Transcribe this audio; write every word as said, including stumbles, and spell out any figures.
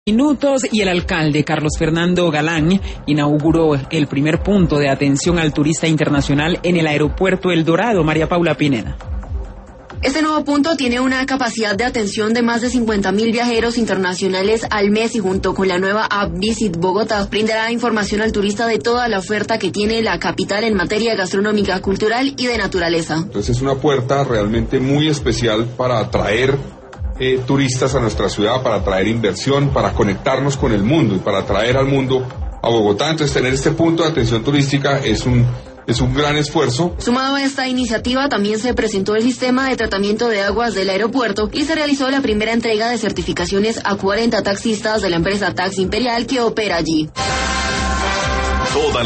Minutos y el alcalde Carlos Fernando Galán inauguró el primer punto de atención al turista internacional en el aeropuerto El Dorado. María Paula Pineda. Este nuevo punto tiene una capacidad de atención de más de cincuenta mil viajeros internacionales al mes y junto con la nueva app Visit Bogotá brindará información al turista de toda la oferta que tiene la capital en materia gastronómica, cultural y de naturaleza. Entonces es una puerta realmente muy especial para atraer eh, turistas a nuestra ciudad, para atraer inversión, para conectarnos con el mundo y para atraer al mundo a Bogotá. Entonces tener este punto de atención turística es un Es un gran esfuerzo. Sumado a esta iniciativa, también se presentó el sistema de tratamiento de aguas del aeropuerto y se realizó la primera entrega de certificaciones a cuarenta taxistas de la empresa Taxi Imperial que opera allí. Toda